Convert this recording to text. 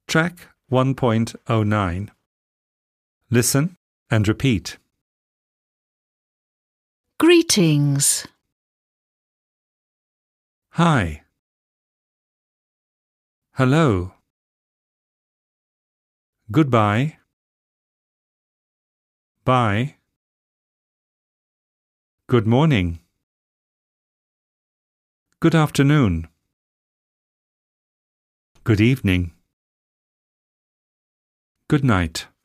Track 1.09. Listen and repeat. Greetings. Hi. Hello. Goodbye. Bye. Good morning. Good afternoon. Good evening. Good night.